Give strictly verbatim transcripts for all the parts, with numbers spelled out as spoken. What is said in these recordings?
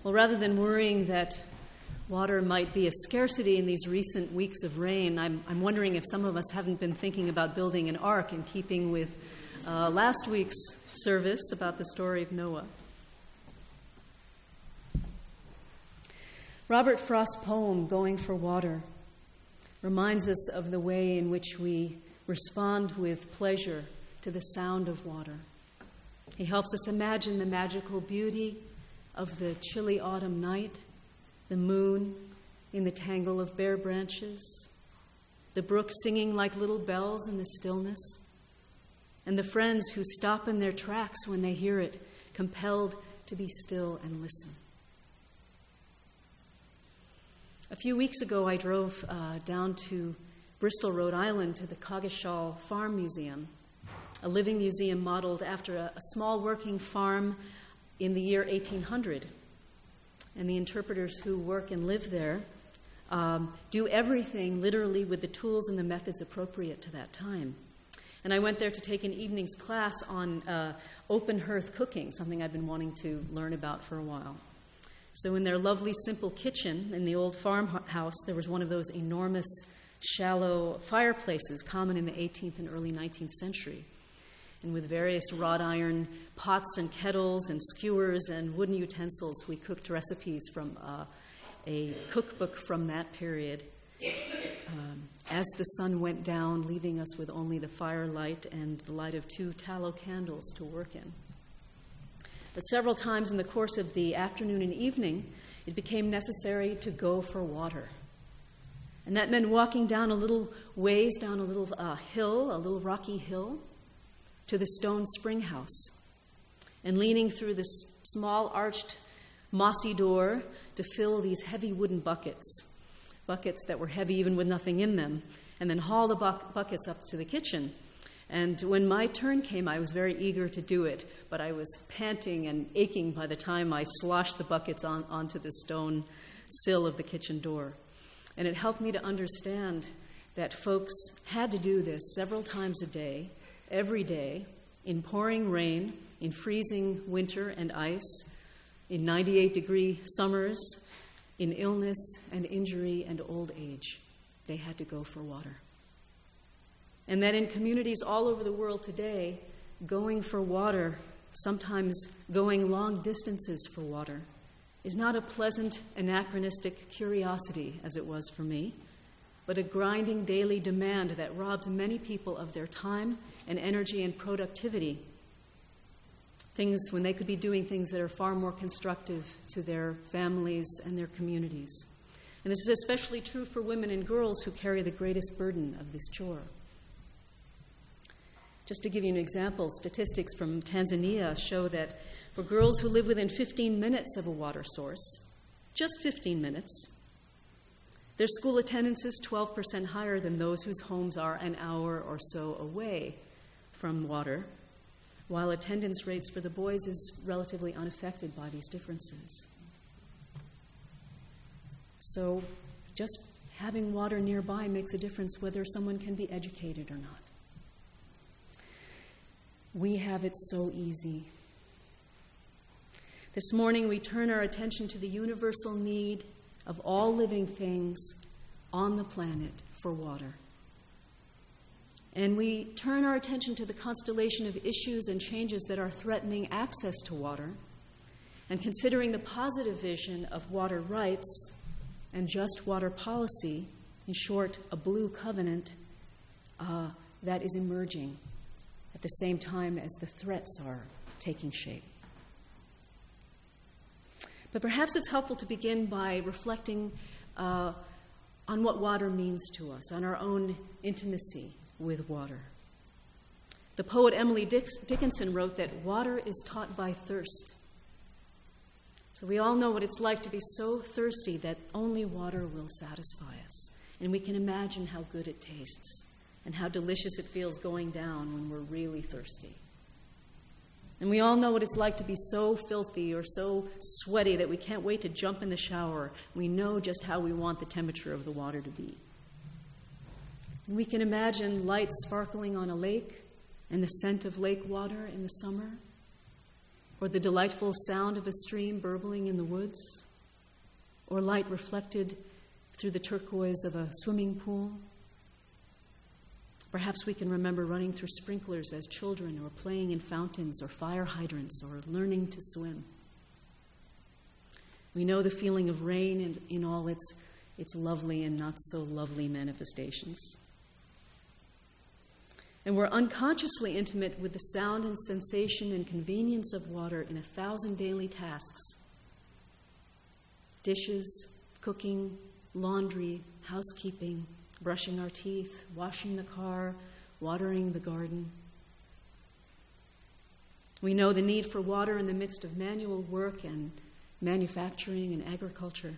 Well, rather than worrying that water might be a scarcity in these recent weeks of rain, I'm, I'm wondering if some of us haven't been thinking about building an ark in keeping with uh, last week's service about the story of Noah. Robert Frost's poem, Going for Water, reminds us of the way in which we respond with pleasure to the sound of water. He helps us imagine the magical beauty of the chilly autumn night, the moon in the tangle of bare branches, the brook singing like little bells in the stillness, and the friends who stop in their tracks when they hear it, compelled to be still and listen. A few weeks ago, I drove uh, down to Bristol, Rhode Island, to the Coggeshall Farm Museum, a living museum modeled after a, a small working farm in the year eighteen hundred. And the interpreters who work and live there um, do everything literally with the tools and the methods appropriate to that time. And I went there to take an evening's class on uh, open hearth cooking, something I've been wanting to learn about for a while. So in their lovely, simple kitchen in the old farmhouse, there was one of those enormous, shallow fireplaces common in the eighteenth and early nineteenth century. And with various wrought iron pots and kettles and skewers and wooden utensils, we cooked recipes from uh, a cookbook from that period. Um, as the sun went down, leaving us with only the firelight and the light of two tallow candles to work in. But several times in the course of the afternoon and evening, it became necessary to go for water. And that meant walking down a little ways, down a little uh, hill, a little rocky hill, to the stone spring house, and leaning through this small arched mossy door to fill these heavy wooden buckets, buckets that were heavy even with nothing in them, and then haul the bu- buckets up to the kitchen. And when my turn came, I was very eager to do it, but I was panting and aching by the time I sloshed the buckets on, onto the stone sill of the kitchen door. And it helped me to understand that folks had to do this several times a day, every day, in pouring rain, in freezing winter and ice, in ninety-eight degree summers, in illness and injury and old age. They had to go for water. And that in communities all over the world today, going for water, sometimes going long distances for water, is not a pleasant, anachronistic curiosity, as it was for me, but a grinding daily demand that robs many people of their time and energy and productivity, things when they could be doing things that are far more constructive to their families and their communities. And this is especially true for women and girls who carry the greatest burden of this chore. Just to give you an example, statistics from Tanzania show that for girls who live within fifteen minutes of a water source, just fifteen minutes, their school attendance is twelve percent higher than those whose homes are an hour or so away from water, while attendance rates for the boys is relatively unaffected by these differences. So just having water nearby makes a difference whether someone can be educated or not. We have it so easy. This morning we turn our attention to the universal need of all living things on the planet for water. And we turn our attention to the constellation of issues and changes that are threatening access to water, and considering the positive vision of water rights and just water policy, in short, a blue covenant uh, that is emerging at the same time as the threats are taking shape. But perhaps it's helpful to begin by reflecting uh, on what water means to us, on our own intimacy with water. The poet Emily Dix- Dickinson wrote that water is taught by thirst. So we all know what it's like to be so thirsty that only water will satisfy us. And we can imagine how good it tastes and how delicious it feels going down when we're really thirsty. And we all know what it's like to be so filthy or so sweaty that we can't wait to jump in the shower. We know just how we want the temperature of the water to be. And we can imagine light sparkling on a lake and the scent of lake water in the summer. or the delightful sound of a stream burbling in the woods, or light reflected through the turquoise of a swimming pool. Perhaps we can remember running through sprinklers as children, or playing in fountains or fire hydrants, or learning to swim. We know the feeling of rain in, in all its, its lovely and not so lovely manifestations. And we're unconsciously intimate with the sound and sensation and convenience of water in a thousand daily tasks. Dishes, cooking, laundry, housekeeping, brushing our teeth, washing the car, watering the garden. We know the need for water in the midst of manual work and manufacturing and agriculture.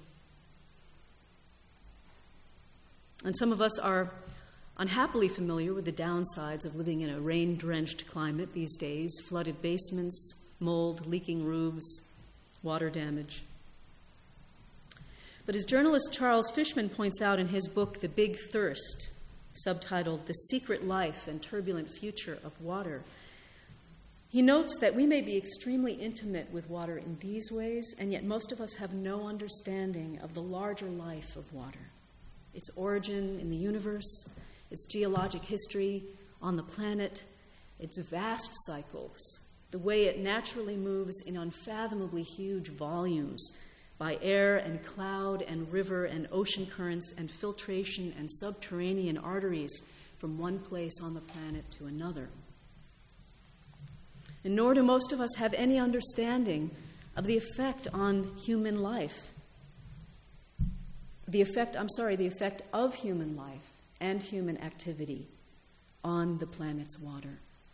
And some of us are unhappily familiar with the downsides of living in a rain-drenched climate these days: flooded basements, mold, leaking roofs, water damage. But as journalist Charles Fishman points out in his book, The Big Thirst, subtitled The Secret Life and Turbulent Future of Water, he notes that we may be extremely intimate with water in these ways, and yet most of us have no understanding of the larger life of water, its origin in the universe, its geologic history on the planet, its vast cycles, the way it naturally moves in unfathomably huge volumes by air and cloud and river and ocean currents and filtration and subterranean arteries from one place on the planet to another. And nor do most of us have any understanding of the effect on human life. The effect, I'm sorry, the effect of human life and human activity on the planet's water.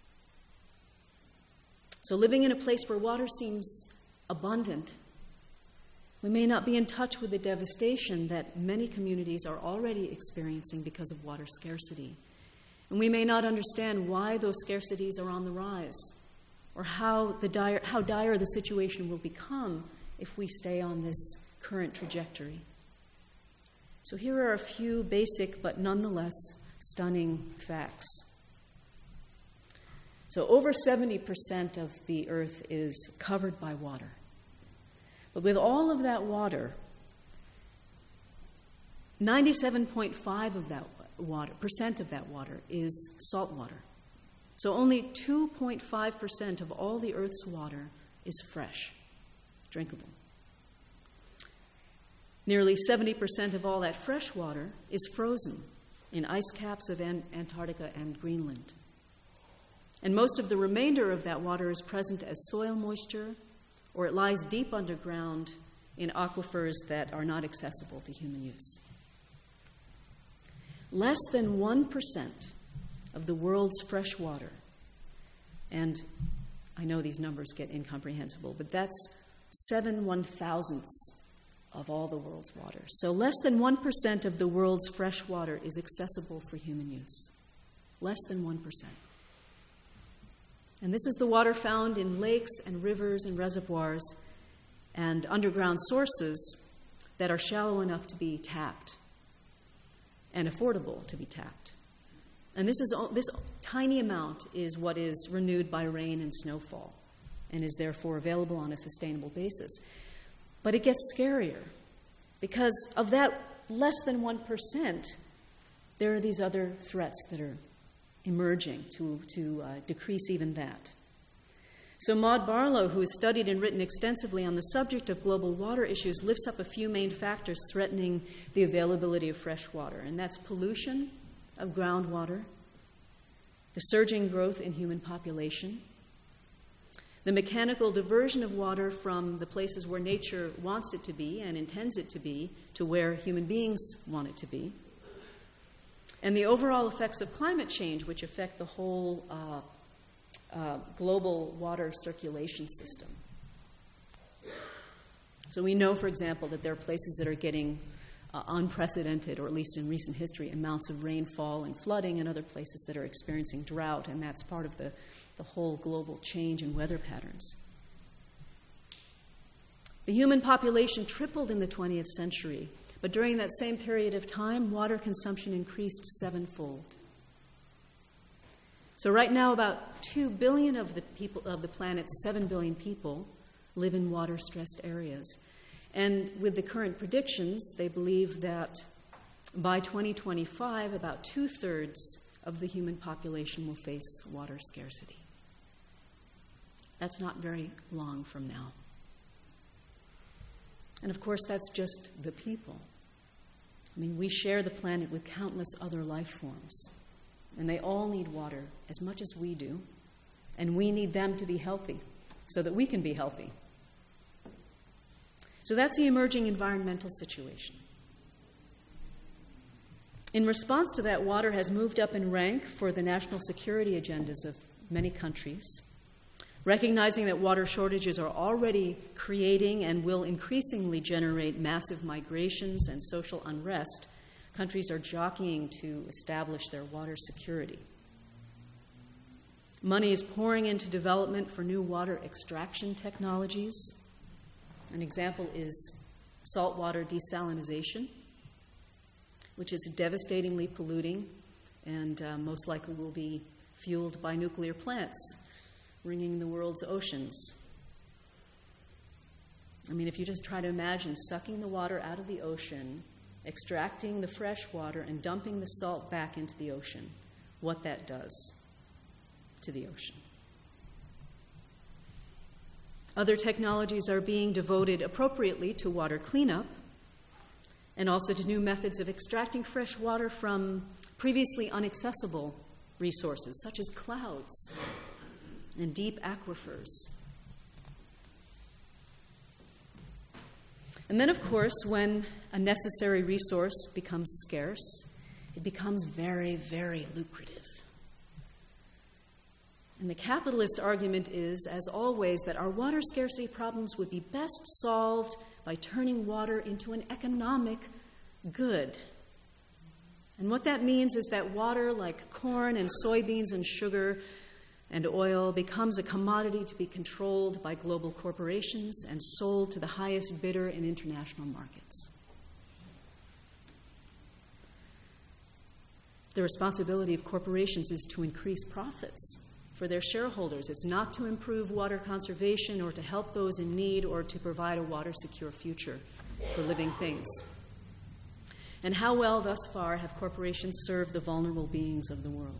So living in a place where water seems abundant, we may not be in touch with the devastation that many communities are already experiencing because of water scarcity. And we may not understand why those scarcities are on the rise, or how, the dire, how dire the situation will become if we stay on this current trajectory. So here are a few basic but nonetheless stunning facts. So over seventy percent of the earth is covered by water. But with all of that water, ninety-seven point five of that water, percent of that water is salt water. So only two point five percent of all the earth's water is fresh, drinkable. Nearly seventy percent of all that fresh water is frozen in ice caps of Antarctica and Greenland. And most of the remainder of that water is present as soil moisture, or it lies deep underground in aquifers that are not accessible to human use. Less than one percent of the world's fresh water, and I know these numbers get incomprehensible, but that's seven one-thousandths of all the world's water. So less than one percent of the world's fresh water is accessible for human use. Less than one percent. And this is the water found in lakes and rivers and reservoirs and underground sources that are shallow enough to be tapped and affordable to be tapped. And this is this tiny amount is what is renewed by rain and snowfall and is therefore available on a sustainable basis. But it gets scarier because of that less than one percent, there are these other threats that are emerging to, to uh, decrease even that. So Maud Barlow, who has studied and written extensively on the subject of global water issues, lifts up a few main factors threatening the availability of fresh water, and that's pollution of groundwater, the surging growth in human population, the mechanical diversion of water from the places where nature wants it to be and intends it to be to where human beings want it to be, and the overall effects of climate change, which affect the whole uh, uh, global water circulation system. So we know, for example, that there are places that are getting uh, unprecedented, or at least in recent history, amounts of rainfall and flooding, and other places that are experiencing drought, and that's part of the, the whole global change in weather patterns. The human population tripled in the twentieth century, but during that same period of time, water consumption increased sevenfold. So right now, about two billion of the people of the planet's seven billion people live in water-stressed areas. And with the current predictions, they believe that by twenty twenty-five, about two-thirds of the human population will face water scarcity. That's not very long from now. And of course, that's just the people. I mean, we share the planet with countless other life forms, and they all need water as much as we do, and we need them to be healthy so that we can be healthy. So that's the emerging environmental situation. In response to that, water has moved up in rank for the national security agendas of many countries. Recognizing that water shortages are already creating and will increasingly generate massive migrations and social unrest, countries are jockeying to establish their water security. Money is pouring into development for new water extraction technologies. An example is saltwater desalination, which is devastatingly polluting and uh, most likely will be fueled by nuclear plants, ringing the world's oceans. I mean, if you just try to imagine sucking the water out of the ocean, extracting the fresh water, and dumping the salt back into the ocean, what that does to the ocean. Other technologies are being devoted appropriately to water cleanup and also to new methods of extracting fresh water from previously inaccessible resources, such as clouds and deep aquifers. And then, of course, when a necessary resource becomes scarce, it becomes very, very lucrative. And the capitalist argument is, as always, that our water scarcity problems would be best solved by turning water into an economic good. And what that means is that water, like corn and soybeans and sugar and oil, becomes a commodity to be controlled by global corporations and sold to the highest bidder in international markets. The responsibility of corporations is to increase profits for their shareholders. It's not to improve water conservation or to help those in need or to provide a water-secure future for living things. And how well thus far have corporations served the vulnerable beings of the world?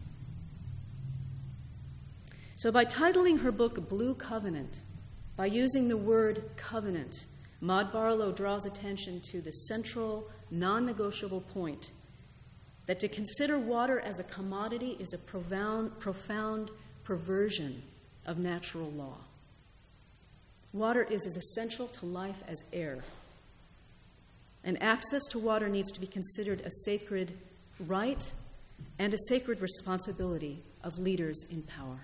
So by titling her book Blue Covenant, by using the word covenant, Maud Barlow draws attention to the central, non-negotiable point that to consider water as a commodity is a profound, profound perversion of natural law. Water is as essential to life as air, and access to water needs to be considered a sacred right and a sacred responsibility of leaders in power.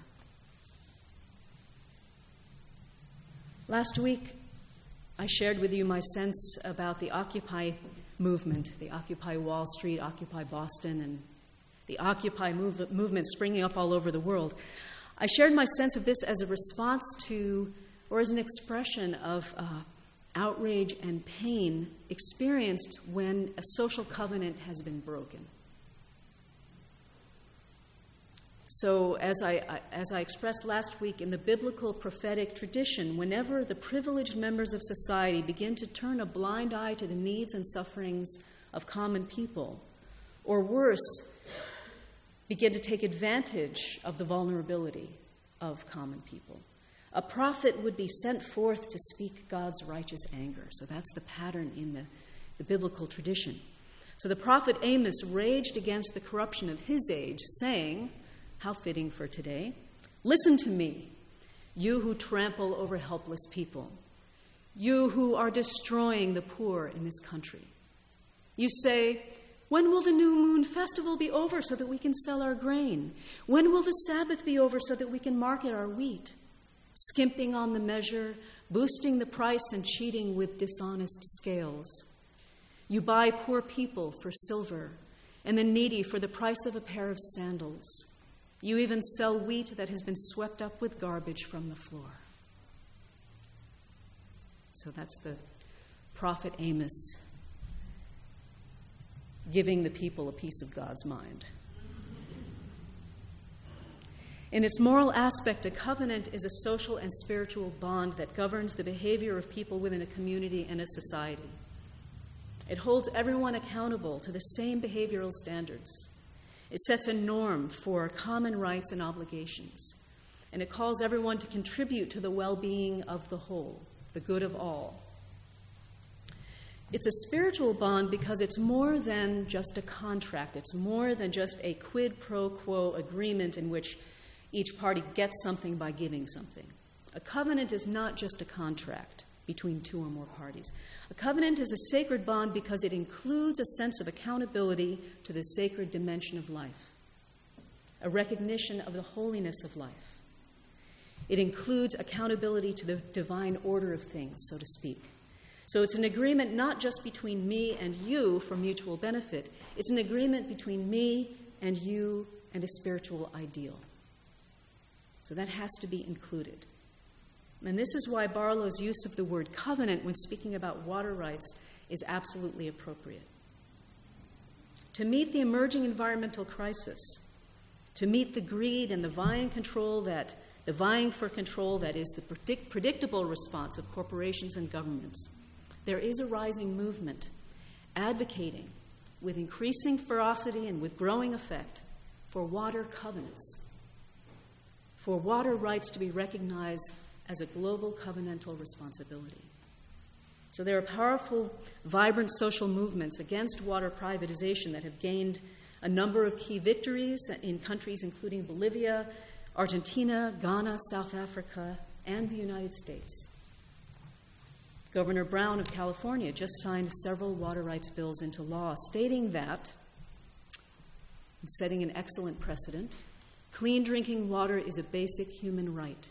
Last week, I shared with you my sense about the Occupy movement, the Occupy Wall Street, Occupy Boston, and the Occupy move- movement springing up all over the world. I shared my sense of this as a response to, or as an expression of uh, outrage and pain experienced when a social covenant has been broken. So as I, I, as I expressed last week, in the biblical prophetic tradition, whenever the privileged members of society begin to turn a blind eye to the needs and sufferings of common people, or worse, begin to take advantage of the vulnerability of common people, a prophet would be sent forth to speak God's righteous anger. So that's the pattern in the, the biblical tradition. So the prophet Amos raged against the corruption of his age, saying, how fitting for today, listen to me, you who trample over helpless people, you who are destroying the poor in this country. You say, when will the new moon festival be over so that we can sell our grain? When will the Sabbath be over so that we can market our wheat? Skimping on the measure, boosting the price, and cheating with dishonest scales. You buy poor people for silver and the needy for the price of a pair of sandals. You even sell wheat that has been swept up with garbage from the floor. So that's the prophet Amos giving the people a piece of God's mind. In its moral aspect, a covenant is a social and spiritual bond that governs the behavior of people within a community and a society. It holds everyone accountable to the same behavioral standards. It sets a norm for common rights and obligations. And it calls everyone to contribute to the well-being of the whole, the good of all. It's a spiritual bond because it's more than just a contract. It's more than just a quid pro quo agreement in which each party gets something by giving something. A covenant is not just a contract between two or more parties. A covenant is a sacred bond because it includes a sense of accountability to the sacred dimension of life, a recognition of the holiness of life. It includes accountability to the divine order of things, so to speak. So it's an agreement not just between me and you for mutual benefit. It's an agreement between me and you and a spiritual ideal. So that has to be included. And this is why Barlow's use of the word covenant when speaking about water rights is absolutely appropriate. To meet the emerging environmental crisis, to meet the greed and the vying control that the vying for control that is the predict- predictable response of corporations and governments, there is a rising movement advocating with increasing ferocity and with growing effect for water covenants, for water rights to be recognized as a global covenantal responsibility. So there are powerful, vibrant social movements against water privatization that have gained a number of key victories in countries including Bolivia, Argentina, Ghana, South Africa, and the United States. Governor Brown of California just signed several water rights bills into law, stating that, and setting an excellent precedent, clean drinking water is a basic human right.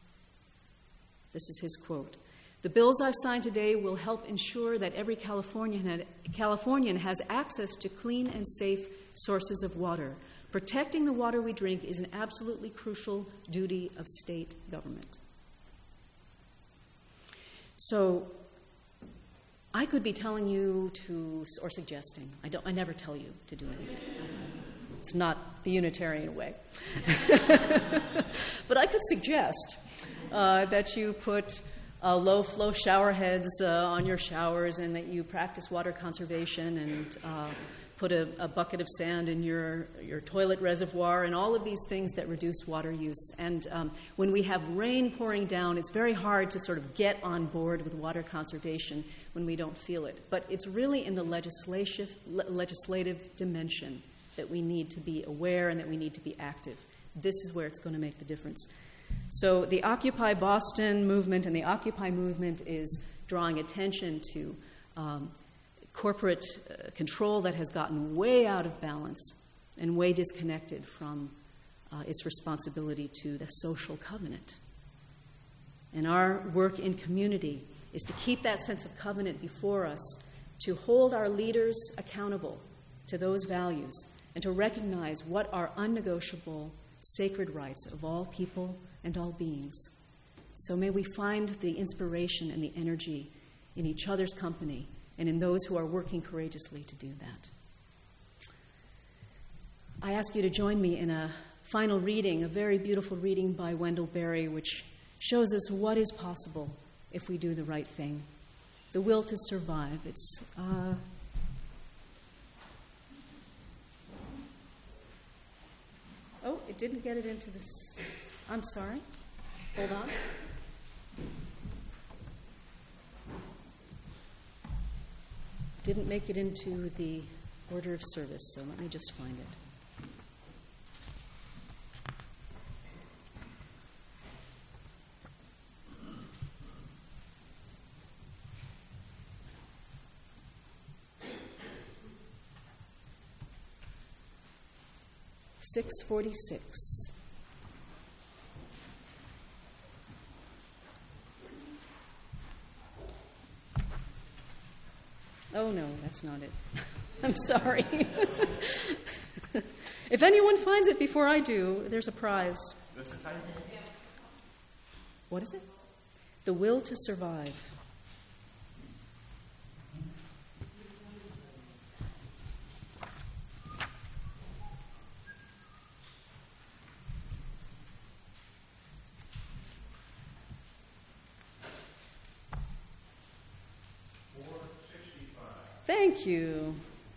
This is his quote. The bills I've signed today will help ensure that every Californian, Californian has access to clean and safe sources of water. Protecting the water we drink is an absolutely crucial duty of state government. So I could be telling you to, or suggesting, I, don't, I never tell you to do anything. It's not the Unitarian way. But I could suggest uh, that you put uh, low-flow shower heads uh, on your showers and that you practice water conservation and uh, put a, a bucket of sand in your, your toilet reservoir and all of these things that reduce water use. And um, when we have rain pouring down, it's very hard to sort of get on board with water conservation when we don't feel it. But it's really in the legislative, le- legislative dimension that we need to be aware and that we need to be active. This is where it's going to make the difference. So the Occupy Boston movement and the Occupy movement is drawing attention to um, corporate uh, control that has gotten way out of balance and way disconnected from uh, its responsibility to the social covenant. And our work in community is to keep that sense of covenant before us, to hold our leaders accountable to those values, and to recognize what are unnegotiable sacred rights of all people and all beings. So may we find the inspiration and the energy in each other's company and in those who are working courageously to do that. I ask you to join me in a final reading, a very beautiful reading by Wendell Berry, which shows us what is possible if we do the right thing. The Will to Survive. It's uh, oh, it didn't get it into this. I'm sorry. Hold on. Didn't make it into the order of service, so let me just find it. six forty-six. Oh, no, that's not it. I'm sorry. If anyone finds it before I do, there's a prize. What's the title? What is it? The Will to Survive. Thank you.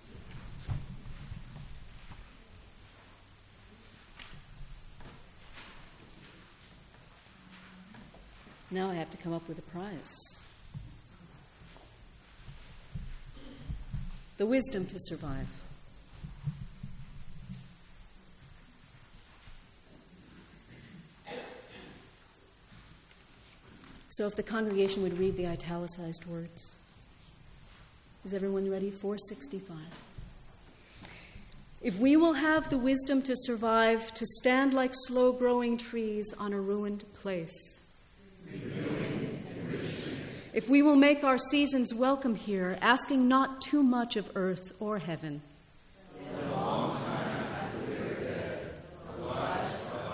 Now I have to come up with a prize. The wisdom to survive. So if the congregation would read the italicized words. Is everyone ready? four sixty-five. If we will have the wisdom to survive, to stand like slow-growing trees on a ruined place. If we will make our seasons welcome here, asking not too much of earth or heaven. For a long time after we are dead, our lives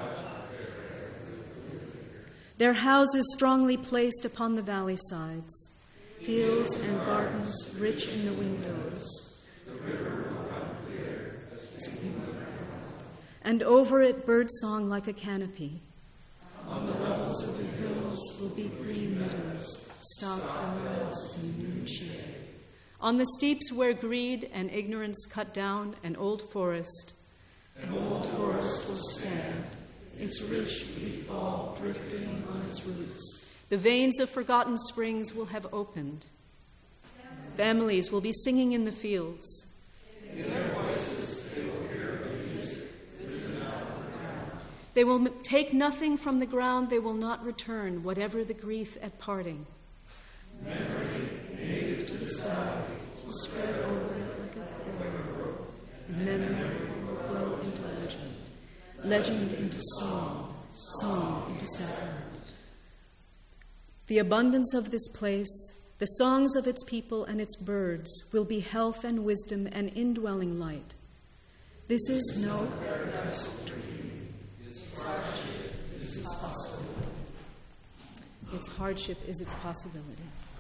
are their houses strongly placed upon the valley sides, fields and gardens rich in the windows. The river will run clear as we move around. And over it birdsong like a canopy. On the levels of the hills will be green meadows, stock elms and noon shade. On the steeps where greed and ignorance cut down an old forest, an old forest will stand, its rich leaf fall drifting on its roots. The veins of forgotten springs will have opened. Families will be singing in the fields. In their voices they will hear music. This is not the ground. They will take nothing from the ground. They will not return, whatever the grief at parting. Memory, native to the sky, will spread over it like a river. Memory will grow into legend, legend into song, song into sacrament. The abundance of this place, the songs of its people and its birds, will be health and wisdom and indwelling light. This is no paradise dream. Its hardship is its possibility. Its hardship is its possibility.